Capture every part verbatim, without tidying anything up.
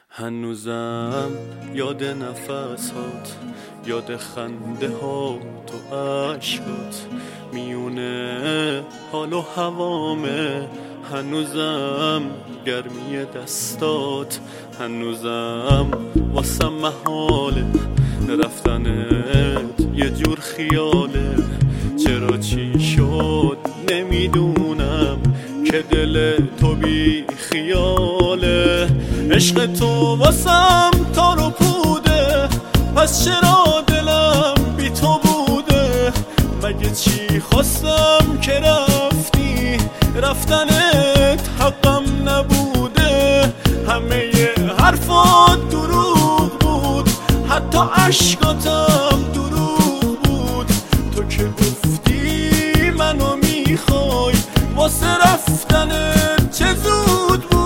هنوزم یاد نفسات، یاد خنده ها تو عشقات، میونه حال و هوامه. هنوزم گرمی دستات، هنوزم واسم محاله. رفتنت یه جور خیاله، چرا چی شد نمیدونم که دل تو بی خیاله. عشق تو واسم تار و پوده، پس چرا دلم بی تو بوده؟ مگه چی خواستم که رفتی؟ رفتنت حقم نبوده. همه حرفات دروغ بود، حتی عشقاتم دروغ بود. تو که گفتی منو میخوای، واسه رفتنت چه زود بود.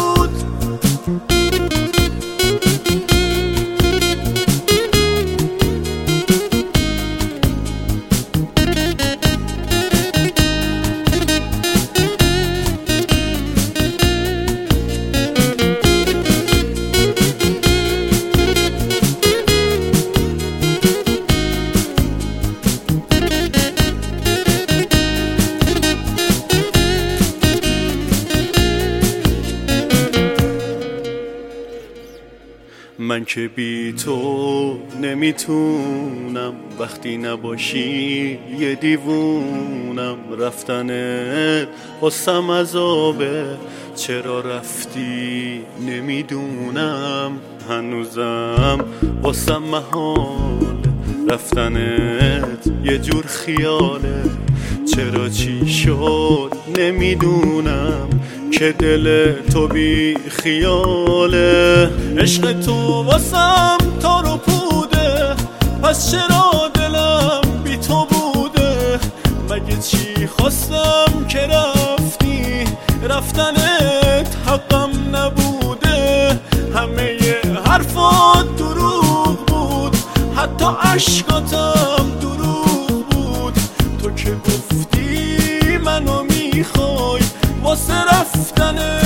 من که بی تو نمیتونم، وقتی نباشی یه دیوونم. رفتنت واسم عذابه، چرا رفتی نمیدونم. هنوزم واسم محاله، رفتنت یه جور خیاله. چرا چی شد نمیدونم که دل تو بی خیاله. عشق تو واسم تار و پوده، پس چرا دلم بی تو بوده؟ مگه چی خواستم که رفتی؟ رفتنت حقم نبوده. همه حرفات دروغ بود، حتی عشقاتم دروغ بود. تو که گفتی منو میخوای، واسه رفتنت